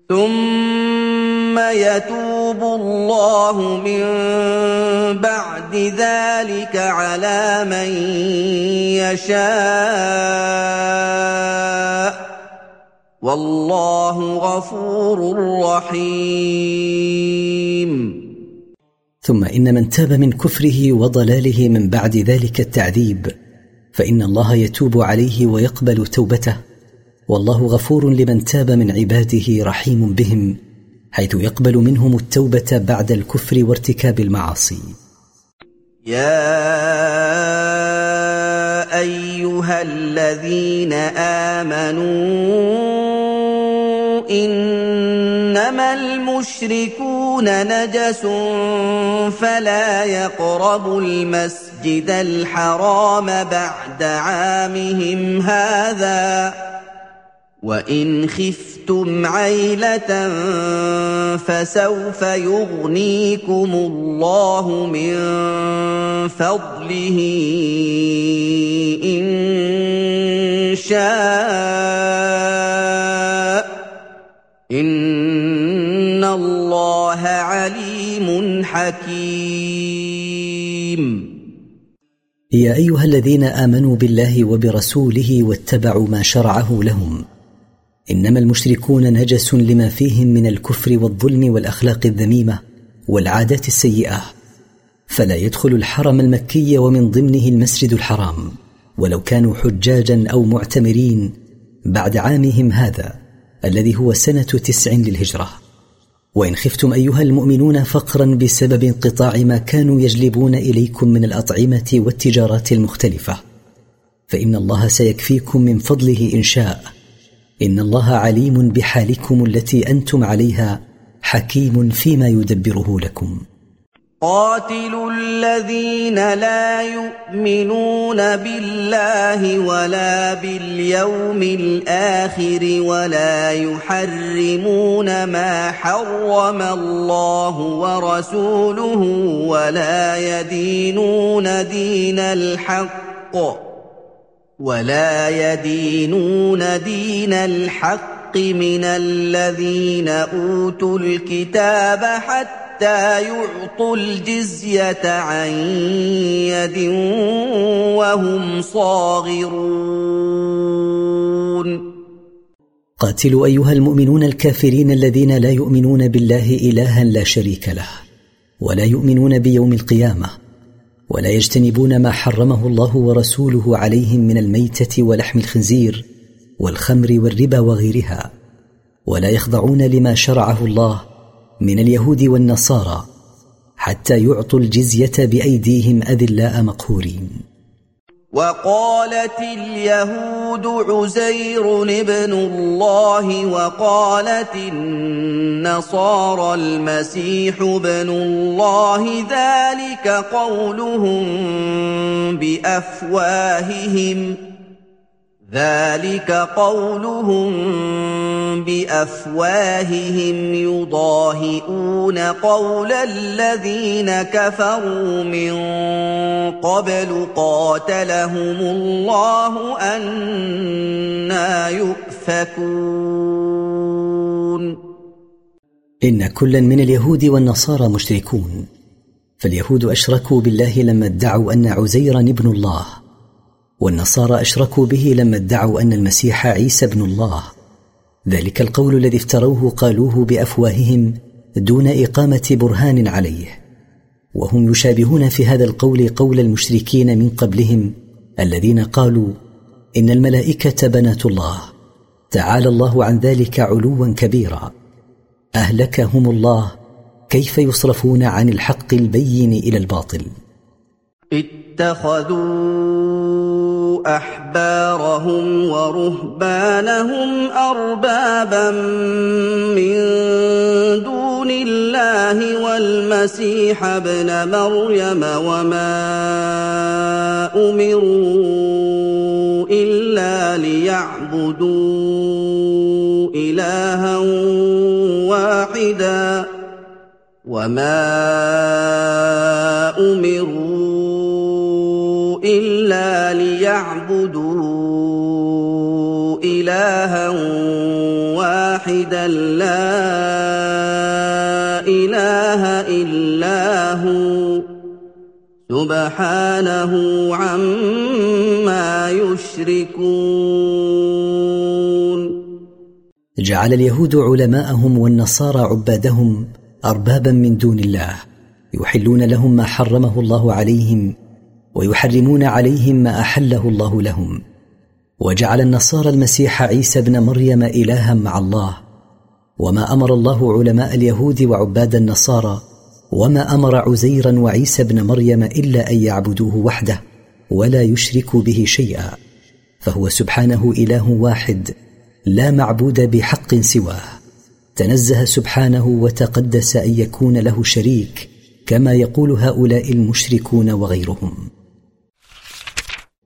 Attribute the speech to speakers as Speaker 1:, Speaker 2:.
Speaker 1: ثم يتوب الله من بعد ذلك على من يشاء والله غفور رحيم.
Speaker 2: ثم إن من تاب من كفره وضلاله من بعد ذلك التعذيب فإن الله يتوب عليه ويقبل توبته، والله غفور لمن تاب من عباده رحيم بهم، حيث يقبل منهم التوبة بعد الكفر وارتكاب المعاصي.
Speaker 1: يا أيها الذين آمنوا إنما المشركون نجس فلا يقربوا المسجد الحرام بعد عامهم هذا، وإن خفتم عيلة فسوف يغنيكم الله من فضله إن شاء إن الله عليم حكيم.
Speaker 2: يا أيها الذين آمنوا بالله وبرسوله واتبعوا ما شرعه لهم، إنما المشركون نجس لما فيهم من الكفر والظلم والأخلاق الذميمة والعادات السيئة، فلا يدخل الحرم المكي ومن ضمنه المسجد الحرام ولو كانوا حجاجا أو معتمرين بعد عامهم هذا الذي هو سنة 9 للهجرة. وإن خفتم أيها المؤمنون فقرا بسبب انقطاع ما كانوا يجلبون إليكم من الأطعمة والتجارات المختلفة فإن الله سيكفيكم من فضله إن شاء، إن الله عليم بحالكم التي أنتم عليها حكيم فيما يدبره لكم.
Speaker 1: قاتلوا الذين لا يؤمنون بالله ولا باليوم الآخر ولا يحرمون ما حرم الله ورسوله ولا يدينون دين الحق من الذين أوتوا الكتاب حتى يعطوا الجزية عن يد وهم صاغرون.
Speaker 2: قاتلوا أيها المؤمنون الكافرين الذين لا يؤمنون بالله إلها لا شريك له ولا يؤمنون بيوم القيامة ولا يجتنبون ما حرمه الله ورسوله عليهم من الميتة ولحم الخنزير والخمر والربا وغيرها، ولا يخضعون لما شرعه الله من اليهود والنصارى حتى يعطوا الجزية بأيديهم أذلاء مقهورين.
Speaker 1: وقالت اليهود عزير ابن الله وقالت النصارى المسيح ابن الله ذلك قولهم بأفواههم يضاهئون قول الذين كفروا من قبل قاتلهم الله أنى يؤفكون.
Speaker 2: إن كلا من اليهود والنصارى مشركون، فاليهود أشركوا بالله لما ادعوا أن عزيرا ابن الله، والنصارى أشركوا به لما ادعوا أن المسيح عيسى ابن الله. ذلك القول الذي افتروه قالوه بأفواههم دون إقامة برهان عليه، وهم يشابهون في هذا القول قول المشركين من قبلهم الذين قالوا إن الملائكة بنات الله، تعالى الله عن ذلك علوا كبيرا. أهلكهم الله، كيف يصرفون عن الحق البين إلى الباطل؟
Speaker 1: اتخذوا أحبارهم ورهبانهم أربابا من دون الله والمسيح ابن مريم وما أمروا إلا ليعبدوا إلها واحدا وما أمروا إلا ليعبدوا إلها واحدا واحدا لا إله إلا هو سبحانه عما يشركون.
Speaker 2: جعل اليهود علماءهم والنصارى عبادهم أربابا من دون الله، يحلون لهم ما حرمه الله عليهم ويحرمون عليهم ما أحله الله لهم. وجعل النصارى المسيح عيسى بن مريم إلها مع الله، وما أمر الله علماء اليهود وعباد النصارى وما أمر عزيرا وعيسى بن مريم إلا أن يعبدوه وحده ولا يشركوا به شيئا، فهو سبحانه إله واحد لا معبود بحق سواه، تنزه سبحانه وتقدس أن يكون له شريك كما يقول هؤلاء المشركون وغيرهم.